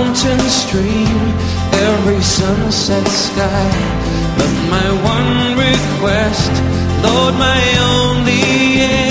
mountain stream, every sunset sky. But my one request, Lord, my only aim,